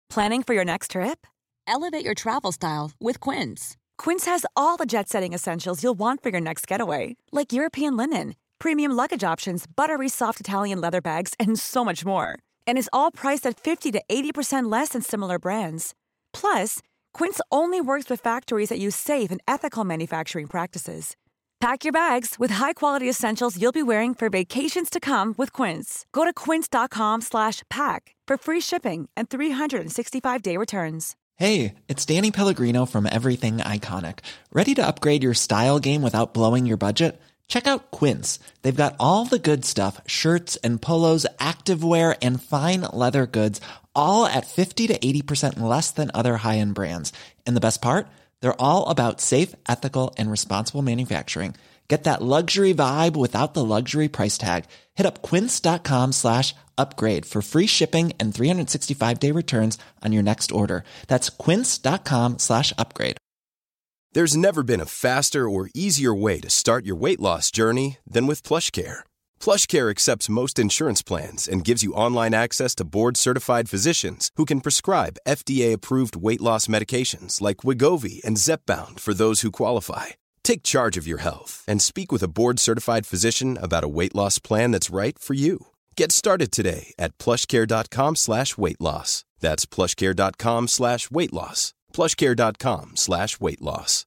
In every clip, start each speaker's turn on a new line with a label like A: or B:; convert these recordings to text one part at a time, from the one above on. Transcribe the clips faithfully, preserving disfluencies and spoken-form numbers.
A: Planning for your next trip?
B: Elevate your travel style with Quince.
A: Quince has all the jet-setting essentials you'll want for your next getaway, like European linen, premium luggage options, buttery soft Italian leather bags, and so much more. And is all priced at fifty to eighty percent less than similar brands. Plus, Quince only works with factories that use safe and ethical manufacturing practices. Pack your bags with high-quality essentials you'll be wearing for vacations to come with Quince. Go to quince.com slash pack for free shipping and three sixty-five day returns.
C: Hey, it's Danny Pellegrino from Everything Iconic. Ready to upgrade your style game without blowing your budget? Check out Quince. They've got all the good stuff, shirts and polos, activewear, and fine leather goods, all at fifty to eighty percent less than other high-end brands. And the best part? They're all about safe, ethical, and responsible manufacturing. Get that luxury vibe without the luxury price tag. Hit up quince.com slash upgrade for free shipping and three sixty-five day returns on your next order. That's quince.com slash upgrade.
D: There's never been a faster or easier way to start your weight loss journey than with PlushCare. PlushCare accepts most insurance plans and gives you online access to board-certified physicians who can prescribe F D A-approved weight loss medications like Wegovy and Zepbound for those who qualify. Take charge of your health and speak with a board-certified physician about a weight loss plan that's right for you. Get started today at plushcare.com slash weight loss. That's plushcare.com slash weight loss. plushcare.com slash weight loss.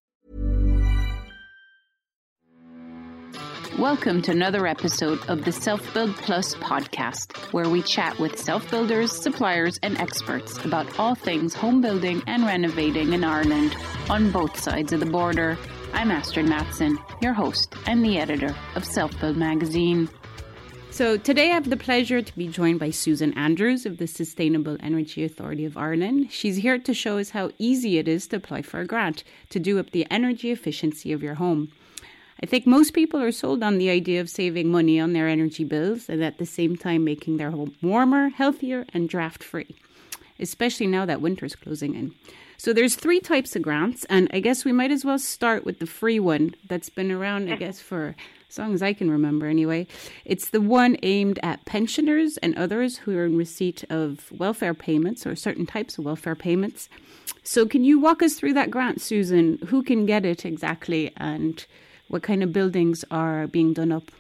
E: Welcome to another episode of the Self Build Plus podcast, where we chat with self-builders, suppliers and experts about all things home building and renovating in Ireland on both sides of the border. I'm Astrid Matson, your host and the editor of Self Build magazine. So today I have the pleasure to be joined by Susan Andrews of the Sustainable Energy Authority of Ireland. She's here to show us how easy it is to apply for a grant to do up the energy efficiency of your home. I think most people are sold on the idea of saving money on their energy bills and at the same time making their home warmer, healthier and draft-free, especially now that winter's closing in. So there's three types of grants, and I guess we might as well start with the free one that's been around, I guess, for as long as I can remember anyway. It's the one aimed at pensioners and others who are in receipt of welfare payments or certain types of welfare payments. So can you walk us through that grant, Susan? Who can get it exactly and what kind of buildings are being done up?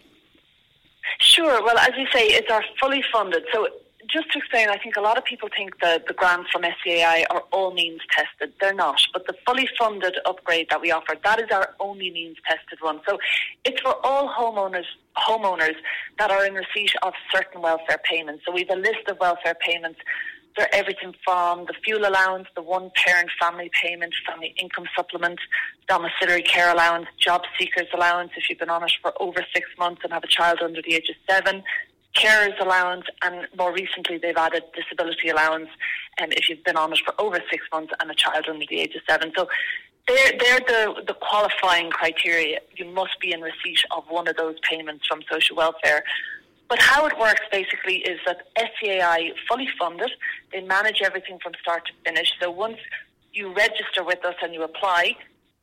F: Sure. Well, as you say, it's our fully funded. So just to explain, I think a lot of people think that the grants from S C A I are all means tested. They're not. But the fully funded upgrade that we offer, that is our only means tested one. So it's for all homeowners homeowners that are in receipt of certain welfare payments. So we have a list of welfare payments. They're everything from the fuel allowance, the one-parent family payment, family income supplement, domiciliary care allowance, job seekers allowance if you've been on it for over six months and have a child under the age of seven, carers allowance, and more recently they've added disability allowance um, if you've been on it for over six months and a child under the age of seven. So they're, they're the, the qualifying criteria. You must be in receipt of one of those payments from social welfare. But how it works basically is that S C A I fully funded. They manage everything from start to finish. So once you register with us and you apply,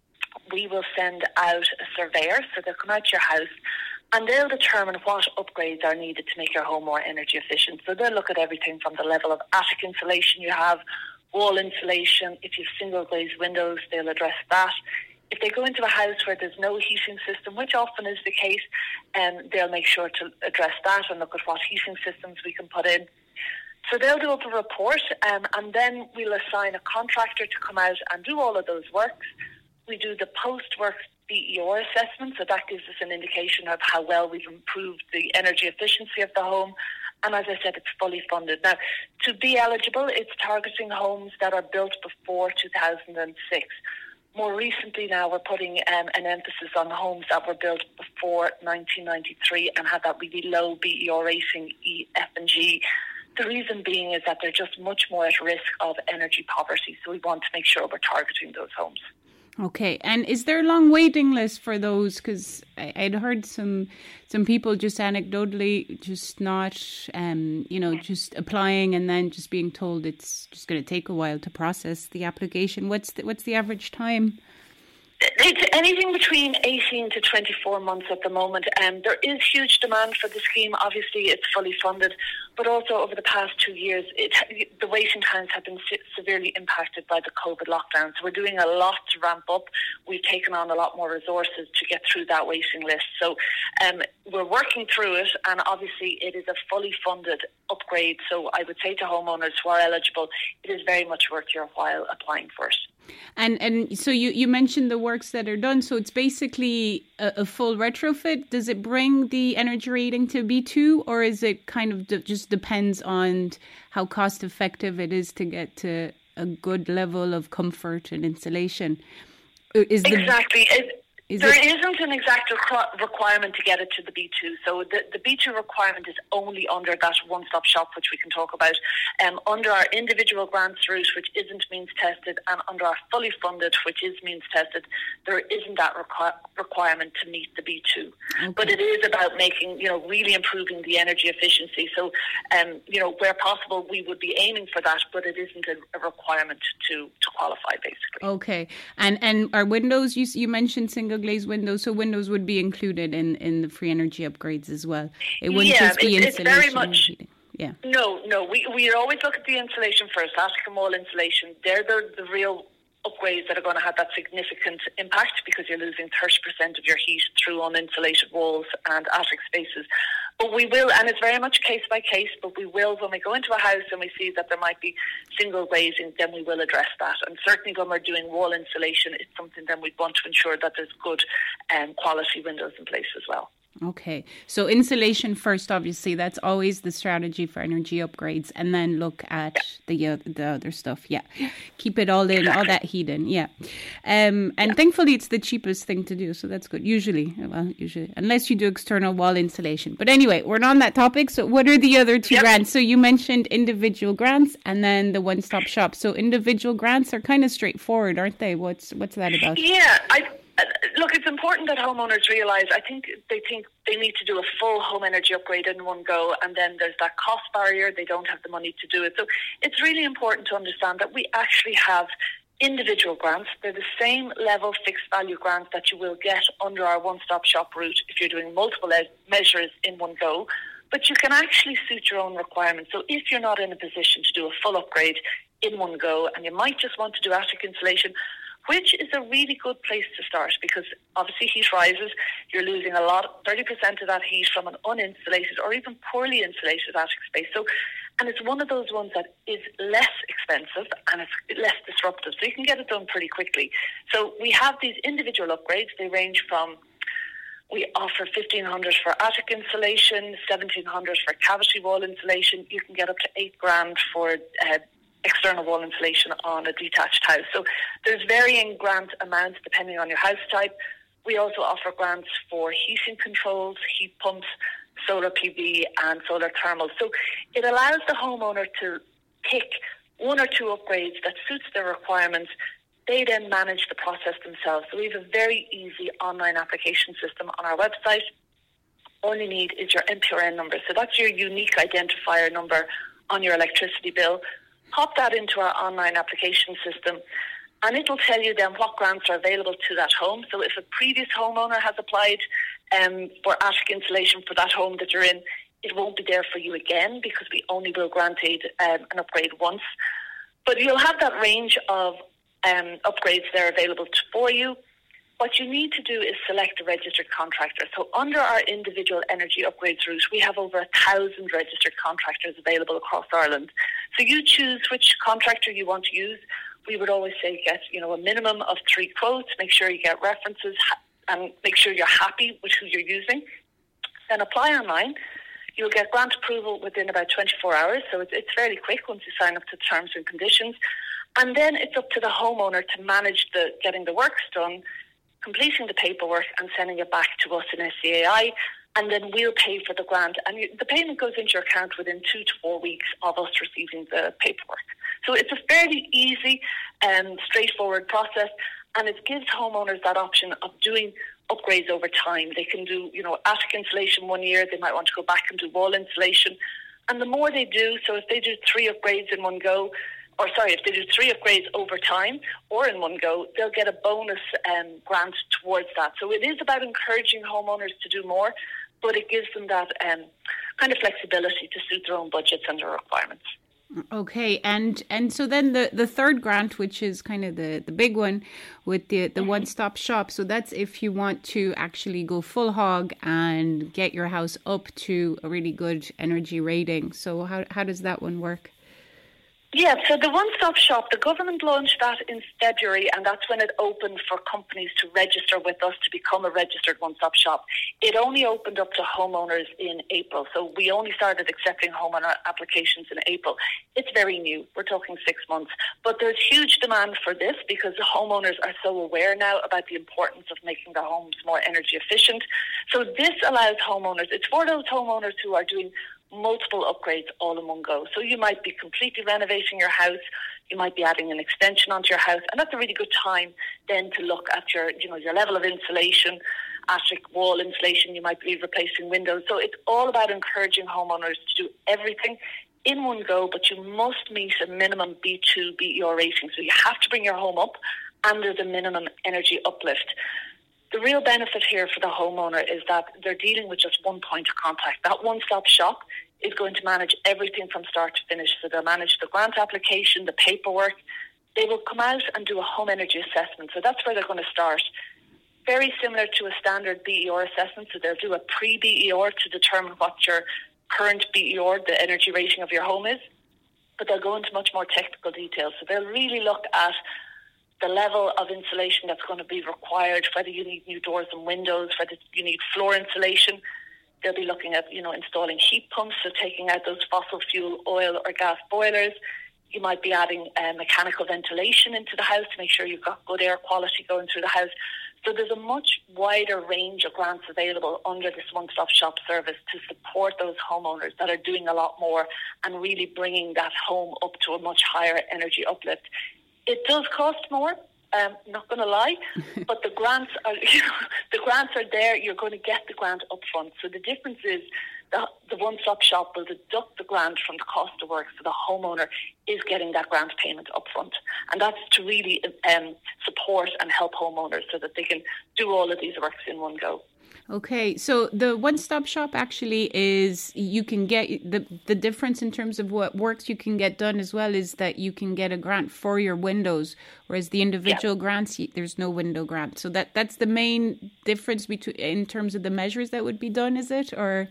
F: we will send out a surveyor. So they'll come out to your house and they'll determine what upgrades are needed to make your home more energy efficient. So they'll look at everything from the level of attic insulation you have, wall insulation. If you have single glazed windows, they'll address that. If they go into a house where there's no heating system, which often is the case, um, they'll make sure to address that and look at what heating systems we can put in. So they'll do up a report um, and then we'll assign a contractor to come out and do all of those works. We do the post-works B E R assessment, so that gives us an indication of how well we've improved the energy efficiency of the home. And as I said, it's fully funded. Now, to be eligible, it's targeting homes that are built before two thousand six. More recently now, we're putting um, an emphasis on homes that were built before nineteen ninety-three and had that really low B E R rating, E, F and G. The reason being is that they're just much more at risk of energy poverty. So we want to make sure we're targeting those homes.
E: Okay. And is there a long waiting list for those? Because I'd heard some some people just anecdotally just not, um, you know, just applying and then just being told it's just going to take a while to process the application. What's the, what's the average time?
F: It's anything between eighteen to twenty-four months at the moment. Um, there is huge demand for the scheme. Obviously, it's fully funded, but also over the past two years, it, the waiting times have been se- severely impacted by the COVID lockdown. So we're doing a lot to ramp up. We've taken on a lot more resources to get through that waiting list. So um, we're working through it, and obviously it is a fully funded upgrade. So I would say to homeowners who are eligible, it is very much worth your while applying for it.
G: And and so you, you mentioned the works that are done. So it's basically a, a full retrofit. Does it bring the energy rating to B two, or is it kind of de- just depends on how cost effective it is to get to a good level of comfort and insulation? Is the,
F: exactly. It,
G: is
F: there
G: it,
F: isn't an exact requ- requirement to get it to the B two. So the, the B two requirement is only under that one-stop shop, which we can talk about. Um, under our individual grants route, which isn't means tested, and under our fully funded, which is means tested, there isn't that requ- requirement to meet the B two. Okay. But it is about making, you know, really improving the energy efficiency. So, um, you know, where possible, we would be aiming for that, but it isn't a, a requirement to, to qualify, basically.
G: Okay. And and our windows, you you mentioned single glazed windows, so windows would be included in, in the free energy upgrades as well. It wouldn't
F: yeah,
G: just be
F: it's,
G: insulation.
F: It's very much.
G: Yeah.
F: No, no. We we always look at the insulation first. Attic and wall insulation. They're the, the real upgrades that are going to have that significant impact, because you're losing thirty percent of your heat through uninsulated walls and attic spaces. But we will, and it's very much case by case, but we will, when we go into a house and we see that there might be single glazing, then we will address that. And certainly when we're doing wall insulation, it's something then we'd want to ensure that there's good um, quality windows in place as well.
G: Okay. So insulation first, obviously, that's always the strategy for energy upgrades, and then look at yeah. the uh, the other stuff. Yeah. Keep it all in, exactly. all that heat in. Yeah. Um, and yeah. thankfully, it's the cheapest thing to do. So that's good. Usually, well, usually, unless you do external wall insulation. But anyway, we're not on that topic. So what are the other two yep. grants? So you mentioned individual grants and then the one-stop shop. So individual grants are kind of straightforward, aren't they? What's, what's that about?
F: Yeah, I Look, it's important that homeowners realise, I think they think they need to do a full home energy upgrade in one go, and then there's that cost barrier, they don't have the money to do it. So it's really important to understand that we actually have individual grants. They're the same level fixed value grants that you will get under our one-stop shop route if you're doing multiple le- measures in one go, but you can actually suit your own requirements. So if you're not in a position to do a full upgrade in one go, and you might just want to do attic insulation, which is a really good place to start, because obviously heat rises, you're losing a lot, thirty percent of that heat from an uninsulated or even poorly insulated attic space. So, and it's one of those ones that is less expensive and it's less disruptive, so you can get it done pretty quickly. So we have these individual upgrades. They range from, we offer fifteen hundred dollars for attic insulation, seventeen hundred dollars for cavity wall insulation. You can get up to eight grand for uh, external wall insulation on a detached house. So there's varying grant amounts depending on your house type. We also offer grants for heating controls, heat pumps, solar P V and solar thermal. So it allows the homeowner to pick one or two upgrades that suits their requirements. They then manage the process themselves. So we have a very easy online application system on our website. All you need is your N P R N number. So that's your unique identifier number on your electricity bill. Pop that into our online application system, and it'll tell you then what grants are available to that home. So if a previous homeowner has applied um, for attic insulation for that home that you're in, it won't be there for you again, because we only will grant aid, um, an upgrade once. But you'll have that range of um, upgrades there available to, for you. What you need to do is select a registered contractor. So under our individual energy upgrades route, we have over a thousand registered contractors available across Ireland. So you choose which contractor you want to use. We would always say get, you know, a minimum of three quotes. Make sure you get references and make sure you're happy with who you're using. Then apply online. You'll get grant approval within about twenty-four hours. So it's, it's fairly quick once you sign up to terms and conditions. And then it's up to the homeowner to manage the getting the works done, completing the paperwork and sending it back to us in S C A I, and then we'll pay for the grant. And you, the payment goes into your account within two to four weeks of us receiving the paperwork. So it's a fairly easy and straightforward process, and it gives homeowners that option of doing upgrades over time. They can do, you know, attic insulation one year, they might want to go back and do wall insulation. And the more they do, so if they do three upgrades in one go, or sorry, if they do three upgrades over time or in one go, they'll get a bonus um, grant towards that. So it is about encouraging homeowners to do more, but it gives them that um, kind of flexibility to suit their own budgets and their requirements.
G: Okay, and and so then the, the third grant, which is kind of the, the big one with the, the one-stop shop. So that's if you want to actually go full hog and get your house up to a really good energy rating. So how how does that one work?
F: Yeah, so the one-stop shop, the government launched that in February, and that's when it opened for companies to register with us to become a registered one-stop shop. It only opened up to homeowners in April, so we only started accepting homeowner applications in April. It's very new. We're talking six months. But there's huge demand for this because the homeowners are so aware now about the importance of making their homes more energy efficient. So this allows homeowners, it's for those homeowners who are doing multiple upgrades all in one go. So you might be completely renovating your house, you might be adding an extension onto your house, and that's a really good time then to look at your, you know, your level of insulation, attic wall insulation, you might be replacing windows. So it's all about encouraging homeowners to do everything in one go, but you must meet a minimum B two B E R rating. So you have to bring your home up under the minimum energy uplift. The real benefit here for the homeowner is that they're dealing with just one point of contact. That one-stop shop is going to manage everything from start to finish. So they'll manage the grant application, the paperwork. They will come out and do a home energy assessment. So that's where they're going to start. Very similar to a standard B E R assessment. So they'll do a pre-B E R to determine what your current B E R, the energy rating of your home is. But they'll go into much more technical details. So they'll really look at the level of insulation that's going to be required, whether you need new doors and windows, whether you need floor insulation. They'll be looking at, you know, installing heat pumps, so taking out those fossil fuel, oil or gas boilers. You might be adding uh, mechanical ventilation into the house to make sure you've got good air quality going through the house. So there's a much wider range of grants available under this one-stop shop service to support those homeowners that are doing a lot more and really bringing that home up to a much higher energy uplift. It does cost more, um, not going to lie, but the grants are you know, the grants are there. You're going to get the grant up front. So the difference is the, the one-stop shop will deduct the grant from the cost of work, so the homeowner is getting that grant payment up front. And that's to really um, support and help homeowners so that they can do all of these works in one go.
G: Okay, so the one-stop shop actually is you can get the the difference in terms of what works you can get done as well is that you can get a grant for your windows, whereas the individual yeah. grants, there's no window grant. So that that's the main difference between in terms of the measures that would be done, is it? Or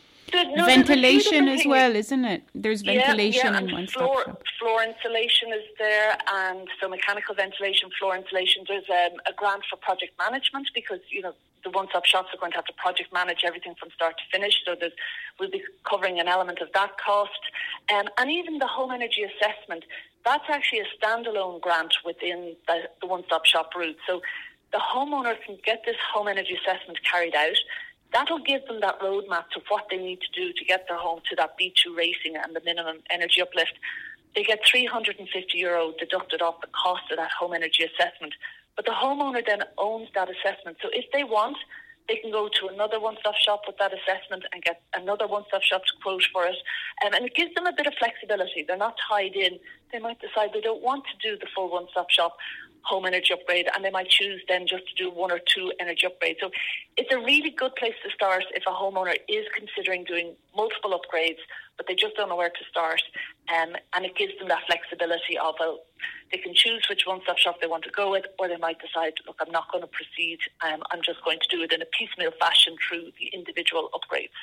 G: no, ventilation as well, isn't it? There's ventilation
F: yeah, yeah,
G: in one-stop shop.
F: Floor insulation is there, and so mechanical ventilation, floor insulation. There's um, a grant for project management because, you know, the one-stop shops are going to have to project manage everything from start to finish, so there's, we'll be covering an element of that cost. Um, and even the home energy assessment, that's actually a standalone grant within the, the one-stop shop route. So the homeowner can get this home energy assessment carried out. That'll give them that roadmap to what they need to do to get their home to that B two rating and the minimum energy uplift. They get three hundred fifty euro deducted off the cost of that home energy assessment. But the homeowner then owns that assessment. So if they want, they can go to another one-stop shop with that assessment and get another one-stop shop's quote for it. Um, and it gives them a bit of flexibility. They're not tied in. They might decide they don't want to do the full one-stop shop home energy upgrade, and they might choose then just to do one or two energy upgrades. So it's a really good place to start if a homeowner is considering doing multiple upgrades, but they just don't know where to start. Um, and it gives them that flexibility of, well, they can choose which one-stop shop they want to go with, or they might decide, look, I'm not going to proceed. Um, I'm just going to do it in a piecemeal fashion through the individual upgrades.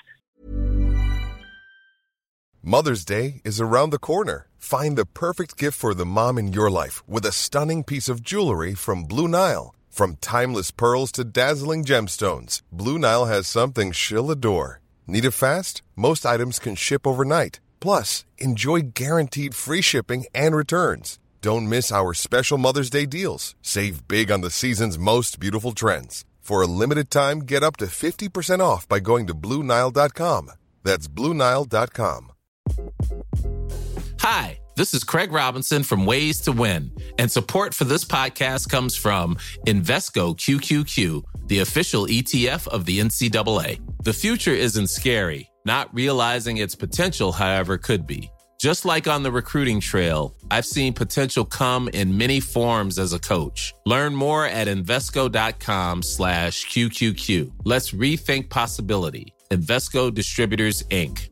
H: Mother's Day is around the corner. Find the perfect gift for the mom in your life with a stunning piece of jewelry from Blue Nile. From timeless pearls to dazzling gemstones, Blue Nile has something she'll adore. Need it fast? Most items can ship overnight. Plus, enjoy guaranteed free shipping and returns. Don't miss our special Mother's Day deals. Save big on the season's most beautiful trends. For a limited time, get up to fifty percent off by going to Blue Nile dot com. That's Blue Nile dot com.
I: Hi, this is Craig Robinson from Ways to Win, and support for this podcast comes from Invesco Q Q Q, the official E T F of the N C double A. The future isn't scary. Not realizing its potential, however, could be. Just like on the recruiting trail, I've seen potential come in many forms as a coach. Learn more at Invesco.com slash QQQ. Let's rethink possibility. Invesco Distributors, Incorporated.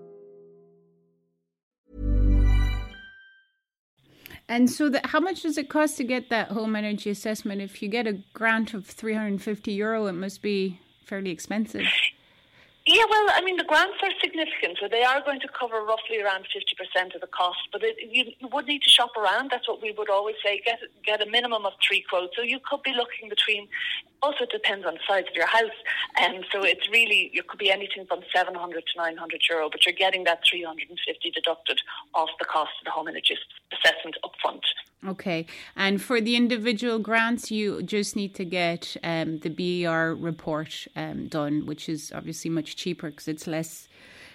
G: And so the, how much does it cost to get that home energy assessment? If you get a grant of three hundred fifty euro, it must be fairly expensive.
F: Yeah, well, I mean, the grants are significant, so they are going to cover roughly around fifty percent of the cost, but it, you, you would need to shop around. That's what we would always say, get get a minimum of three quotes. So you could be looking between, also it depends on the size of your house, and so it's really, it could be anything from seven hundred to nine hundred euro, but you're getting that three hundred fifty deducted off the cost of the home energy assessment upfront.
G: Okay. And for the individual grants, you just need to get um, the B E R report um, done, which is obviously much cheaper because it's less,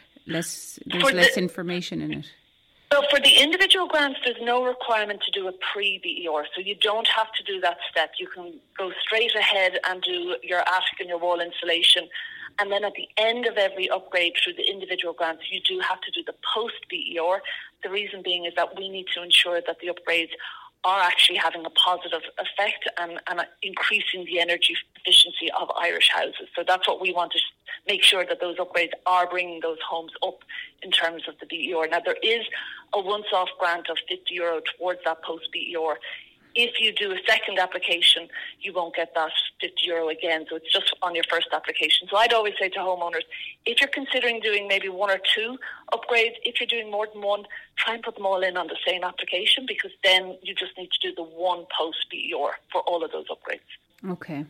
G: less. There's
F: For
G: less
F: the,
G: information in it.
F: So for the individual grants, there's no requirement to do a pre-B E R, so you don't have to do that step. You can go straight ahead and do your attic and your wall insulation. And then at the end of every upgrade through the individual grants, you do have to do the post-B E R. The reason being is that we need to ensure that the upgrades are actually having a positive effect and, and increasing the energy efficiency of Irish houses. So that's what we want to make sure, that those upgrades are bringing those homes up in terms of the B E R. Now, there is a once-off grant of fifty euro towards that post-B E R. If you do a second application, you won't get that fifty euro again. So it's just on your first application. So I'd always say to homeowners, if you're considering doing maybe one or two upgrades, if you're doing more than one, try and put them all in on the same application, because then you just need to do the one post-B E R for all of those upgrades.
G: Okay.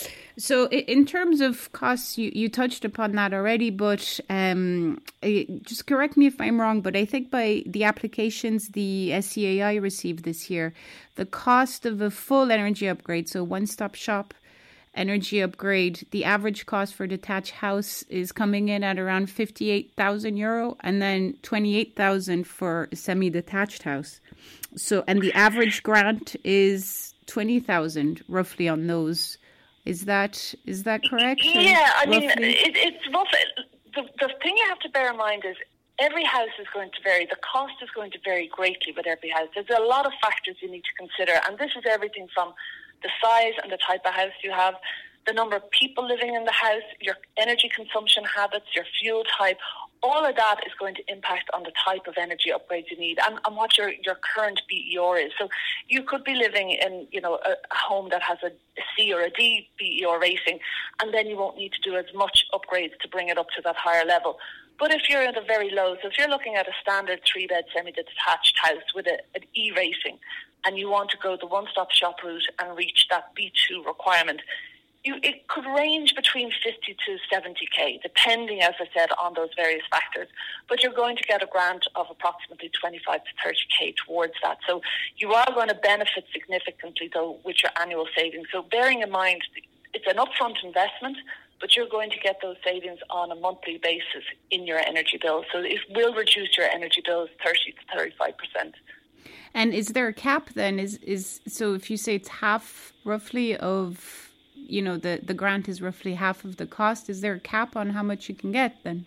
G: So in terms of costs, you, you touched upon that already, but um, just correct me if I'm wrong, but I think by the applications the S C A I received this year, the cost of a full energy upgrade, so one-stop shop energy upgrade, the average cost for a detached house is coming in at around fifty-eight thousand euro, and then twenty-eight thousand for a semi-detached house. So, and the average grant is twenty thousand roughly on those. Is that is that correct?
F: Yeah, I mean,
G: roughly?
F: it, it's rough. The, the thing you have to bear in mind is every house is going to vary. The cost is going to vary greatly with every house. There's a lot of factors you need to consider, and this is everything from the size and the type of house you have, the number of people living in the house, your energy consumption habits, your fuel type. All of that is going to impact on the type of energy upgrades you need, and, and what your, your current B E R is. So you could be living in, you know, a, a home that has a, a C or a D B E R rating, and then you won't need to do as much upgrades to bring it up to that higher level. But if you're at a very low, so if you're looking at a standard three-bed semi-detached house with a, an E rating, and you want to go the one-stop shop route and reach that B two requirement, You, it could range between fifty to seventy K, depending, as I said, on those various factors. But you're going to get a grant of approximately twenty-five to thirty K towards that. So you are going to benefit significantly, though, with your annual savings. So bearing in mind, it's an upfront investment, but you're going to get those savings on a monthly basis in your energy bill. So it will reduce your energy bills thirty to thirty-five percent.
G: And is there a cap then? Is is so if you say it's half roughly of, you know, the, the grant is roughly half of the cost, is there a cap on how much you can get then?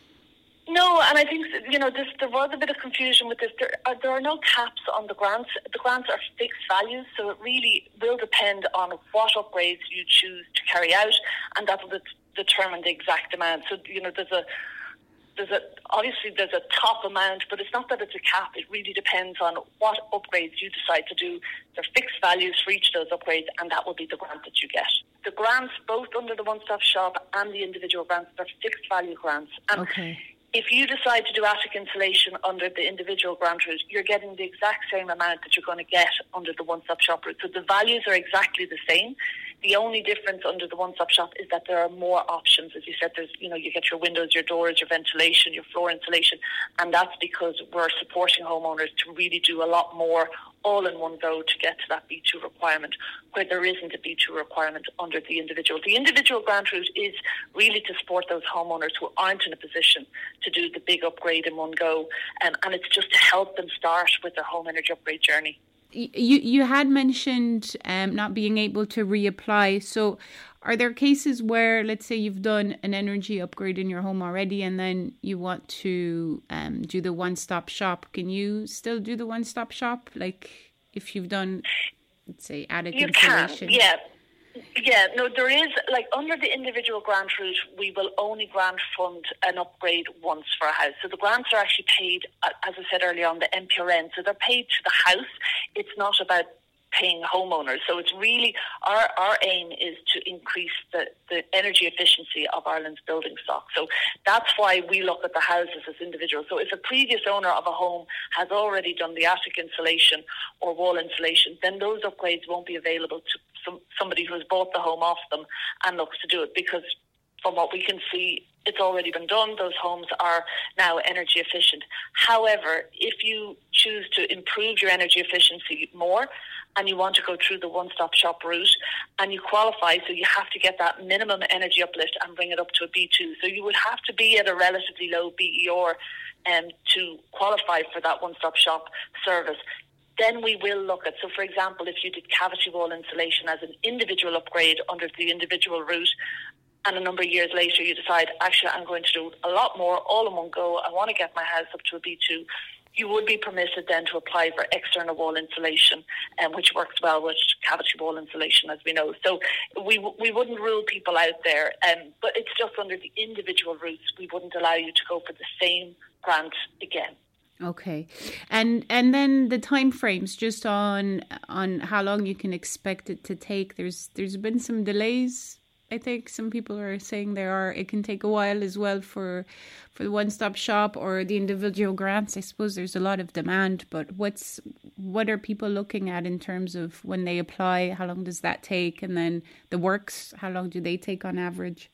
F: No, and I think, you know, this, there was a bit of confusion with this. There are, there are no caps on the grants. The grants are fixed values, so it really will depend on what upgrades you choose to carry out, and that will de- determine the exact amount. So, you know, there's a There's a, obviously there's a top amount, but it's not that it's a cap. It really depends on what upgrades you decide to do. There are fixed values for each of those upgrades, and that will be the grant that you get. The grants, both under the one-stop shop and the individual grants, they're fixed value grants. And
G: okay.
F: If you decide to do attic insulation under the individual grant route, you're getting the exact same amount that you're going to get under the one-stop shop route. So the values are exactly the same. The only difference under the one-stop shop is that there are more options. As you said, there's, you know, you get your windows, your doors, your ventilation, your floor insulation, and that's because we're supporting homeowners to really do a lot more all in one go to get to that B two requirement, where there isn't a B two requirement under the individual. The individual grant route is really to support those homeowners who aren't in a position to do the big upgrade in one go, um, and it's just to help them start with their home energy upgrade journey.
G: You you had mentioned um, not being able to reapply. So are there cases where, let's say you've done an energy upgrade in your home already and then you want to um, do the one-stop shop? Can you still do the one-stop shop? Like if you've done, let's say, attic
F: you
G: insulation?
F: Can, yeah. Yeah, no, there is, like, under the individual grant route, we will only grant fund an upgrade once for a house. So the grants are actually paid, as I said earlier, on the M P R N. So they're paid to the house. It's not about paying homeowners. So it's really, our, our aim is to increase the, the energy efficiency of Ireland's building stock. So that's why we look at the houses as individuals. So if a previous owner of a home has already done the attic insulation or wall insulation, then those upgrades won't be available to some, somebody who has bought the home off them and looks to do it, because from what we can see, it's already been done. Those homes are now energy efficient. However, if you choose to improve your energy efficiency more and you want to go through the one-stop shop route and you qualify, so you have to get that minimum energy uplift and bring it up to a B two. So you would have to be at a relatively low B E R um, to qualify for that one-stop shop service. Then we will look at, so for example, if you did cavity wall insulation as an individual upgrade under the individual route, and a number of years later you decide, actually, I'm going to do a lot more all in one go, I want to get my house up to a B two, you would be permitted then to apply for external wall insulation, um, which works well with cavity wall insulation, as we know. So we we wouldn't rule people out there, um, but it's just under the individual routes, we wouldn't allow you to go for the same grant again.
G: Okay, and and then the time frames, just on on how long you can expect it to take. There's there's been some delays. I think some people are saying there are. It can take a while as well for for the one-stop shop or the individual grants. I suppose there's a lot of demand, but what's what are people looking at in terms of when they apply? How long does that take? And then the works, how long do they take on average?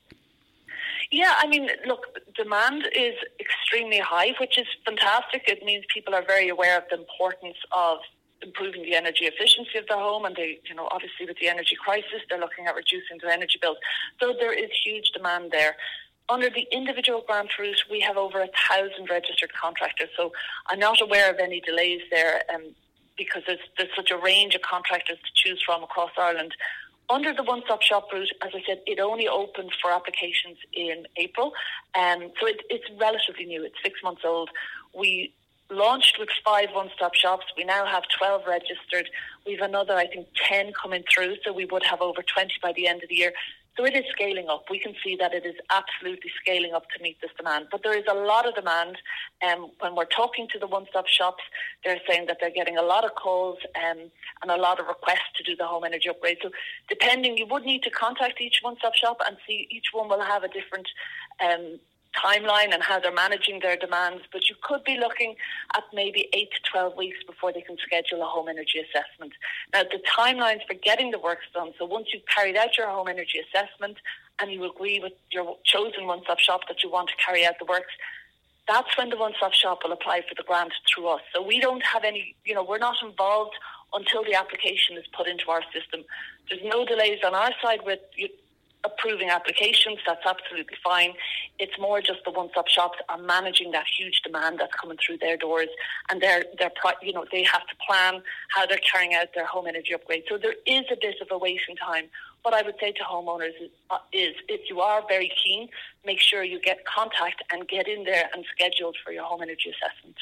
F: Yeah, I mean, look, demand is extremely high, which is fantastic. It means people are very aware of the importance of improving the energy efficiency of their home, and they, you know, obviously with the energy crisis, they're looking at reducing their energy bills. So there is huge demand there. Under the individual grant route, we have over a thousand registered contractors. So I'm not aware of any delays there, um, because there's, there's such a range of contractors to choose from across Ireland. Under the one-stop shop route, as I said, it only opened for applications in April. Um, so it, it's relatively new. It's six months old. We launched with five one-stop shops. We now have twelve registered. We have another, I think, ten coming through. So we would have over twenty by the end of the year. So it is scaling up. We can see that it is absolutely scaling up to meet this demand. But there is a lot of demand. Um, when we're talking to the one-stop shops, they're saying that they're getting a lot of calls um, and a lot of requests to do the home energy upgrade. So depending, you would need to contact each one-stop shop and see each one will have a different um timeline and how they're managing their demands, but you could be looking at maybe eight to twelve weeks before they can schedule a home energy assessment. Now, the timelines for getting the works done, so once you've carried out your home energy assessment and you agree with your chosen one-stop shop that you want to carry out the works, that's when the one-stop shop will apply for the grant through us. So we don't have any, you know, we're not involved until the application is put into our system. There's no delays on our side with you approving applications. That's absolutely fine. It's more just the one-stop shops are managing that huge demand that's coming through their doors, and they're they're you know they have to plan how they're carrying out their home energy upgrade. So there is a bit of a waiting time. What I would say to homeowners is, uh, is if you are very keen, make sure you get contact and get in there and scheduled for your home energy assessment.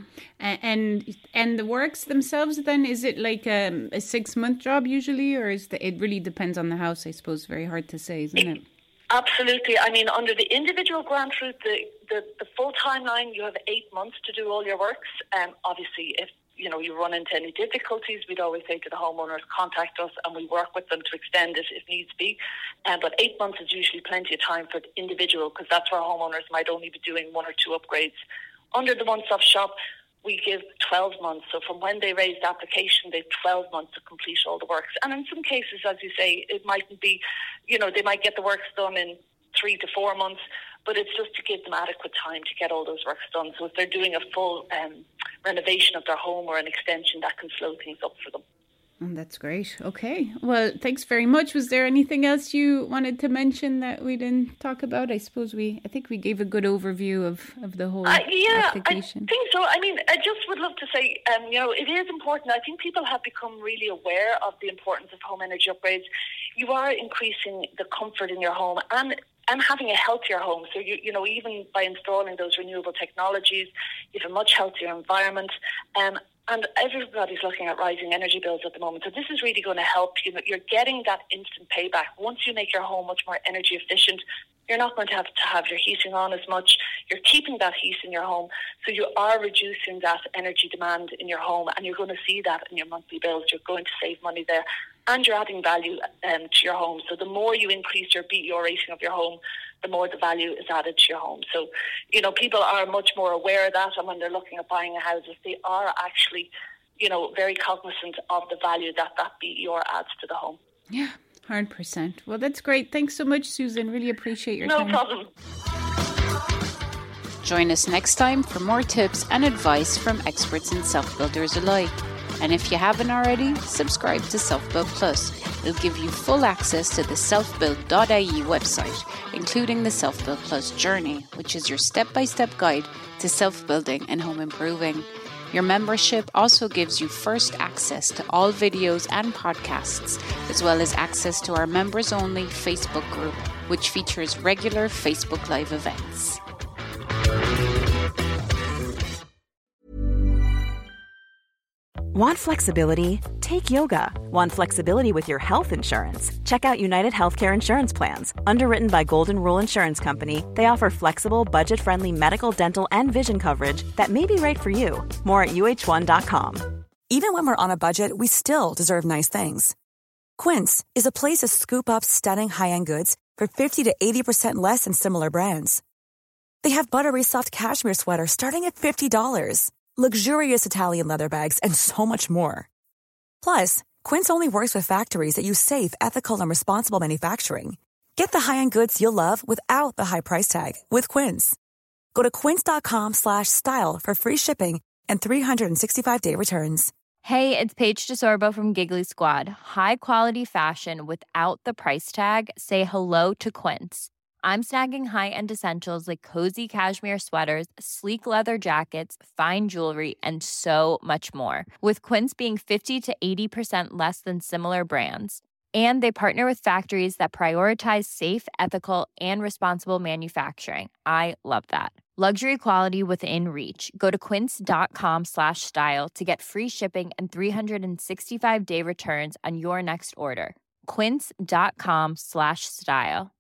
G: And and the works themselves, then, is it like a, a six month job usually, or is the, it really depends on the house? I suppose very hard to say, isn't it?
F: Absolutely. I mean, under the individual grant route, the, the, the full timeline, you have eight months to do all your works. Um, obviously, if you know you run into any difficulties, we'd always say to the homeowners, contact us, and we work with them to extend it if needs be. Um, but eight months is usually plenty of time for the individual, because that's where homeowners might only be doing one or two upgrades. Under the one-stop shop, we give twelve months. So from when they raise the application, they have twelve months to complete all the works. And in some cases, as you say, it mightn't be, you know, they might get the works done in three to four months, but it's just to give them adequate time to get all those works done. So if they're doing a full um, renovation of their home or an extension, that can slow things up for them.
G: Oh, that's great. Okay. Well, thanks very much. Was there anything else you wanted to mention that we didn't talk about? I suppose we, I think we gave a good overview of, of the whole
F: uh, yeah,
G: application.
F: I think so. I mean, I just would love to say, um, you know, it is important. I think people have become really aware of the importance of home energy upgrades. You are increasing the comfort in your home and and having a healthier home. So, you you know, even by installing those renewable technologies, you have a much healthier environment. Um, and everybody's looking at rising energy bills at the moment. So this is really going to help. You know, you're getting that instant payback. Once you make your home much more energy efficient, you're not going to have to have your heating on as much. You're keeping that heat in your home. So you are reducing that energy demand in your home, and you're going to see that in your monthly bills. You're going to save money there, and you're adding value um, to your home. So the more you increase your B E R rating of your home, the more the value is added to your home. So, you know, people are much more aware of that, and when they're looking at buying a house, they are actually, you know, very cognizant of the value that that B E R adds to the home.
G: Yeah. one hundred percent. Well, that's great. Thanks so much, Susan. Really appreciate your
F: no
G: time.
F: No problem.
E: Join us next time for more tips and advice from experts and self-builders alike. And if you haven't already, subscribe to Self-Build Plus. It'll give you full access to the self build dot I E website, including the Self-Build Plus Journey, which is your step-by-step guide to self-building and home improving. Your membership also gives you first access to all videos and podcasts, as well as access to our members-only Facebook group, which features regular Facebook Live events.
A: Want flexibility? Take yoga. Want flexibility with your health insurance? Check out United Healthcare Insurance Plans. Underwritten by Golden Rule Insurance Company, they offer flexible, budget-friendly medical, dental, and vision coverage that may be right for you. More at U H one dot com. Even when we're on a budget, we still deserve nice things. Quince is a place to scoop up stunning high-end goods for fifty to eighty percent less than similar brands. They have buttery soft cashmere sweaters starting at fifty dollars. Luxurious Italian leather bags, and so much more. Plus, Quince only works with factories that use safe, ethical, and responsible manufacturing. Get the high-end goods you'll love without the high price tag with Quince. Go to quince dot com slash style for free shipping and three sixty-five day returns.
J: Hey, it's Paige DeSorbo from Giggly Squad. High quality fashion without the price tag. Say hello to Quince. I'm snagging high-end essentials like cozy cashmere sweaters, sleek leather jackets, fine jewelry, and so much more. With Quince being fifty to eighty percent less than similar brands. And they partner with factories that prioritize safe, ethical, and responsible manufacturing. I love that. Luxury quality within reach. Go to quince dot com slash style to get free shipping and three sixty-five day returns on your next order. quince dot com slash style.